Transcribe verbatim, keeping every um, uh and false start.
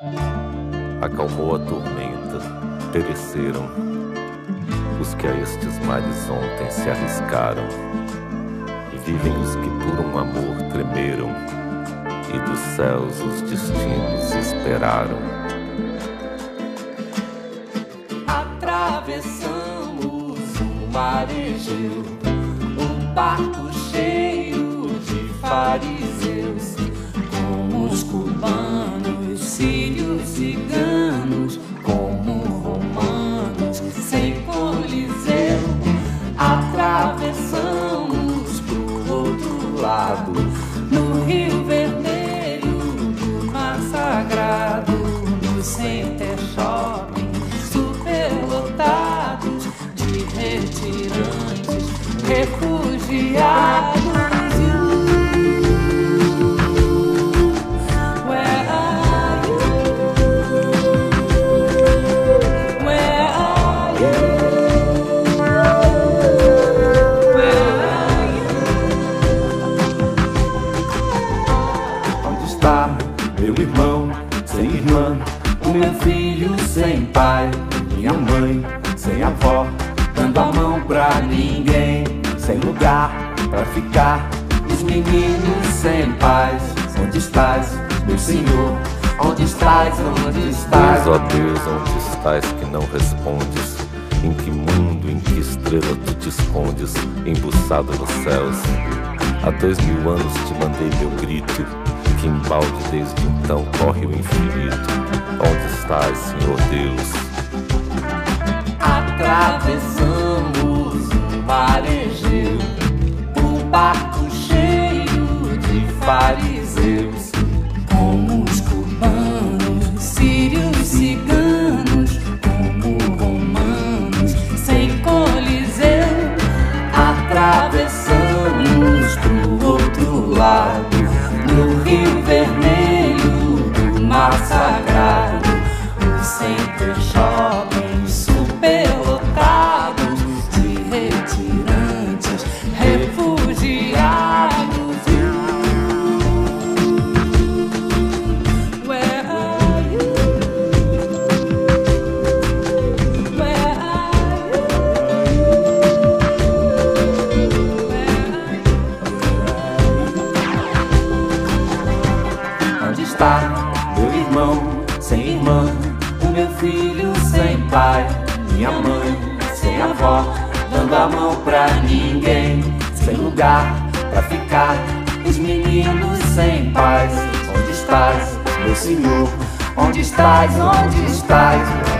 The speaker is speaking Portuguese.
Acalmou a tormenta, pereceram os que a estes mares ontem se arriscaram, e vivem os que por um amor tremeram, e dos céus os destinos esperaram. Atravessamos o mar Egeu, um barco cheio de fariseus, como os cubanos, sírios, ciganos, como romanos, sem coliseu. Atravessamos pro outro lado, no Rio Vermelho, do Mar Sagrado, no Center Shopping, superlotados de retirantes, refugiados. Meu irmão sem irmã, o meu filho sem pai, minha mãe sem avó, dando a mão pra ninguém, sem lugar pra ficar, os meninos sem paz. Onde estás, meu Senhor? Onde estás, onde estás? Deus, ó Deus, onde estás que não respondes? Em que mundo, em que estrela tu te escondes, embuçado nos céus? Há dois mil anos te mandei meu grito, que embalde desde então corre o infinito. Onde estás, Senhor Deus? Atravessamos o mar Egeu, um barco cheio de fariseus, como os cubanos, sírios, ciganos, como romanos, sem coliseu. Atravessamos pro outro lado, no Rio Vermelho, do Mar Sagrado, o Center Shopping, superlotados de retirantes, refugiados. Where are you? Where are you? Onde está meu irmão sem irmã, o meu filho sem pai, minha mãe sem avó, dando a mão pra ninguém, sem lugar pra ficar, os meninos sem paz. Onde estás, meu Senhor? Onde estás, onde estás?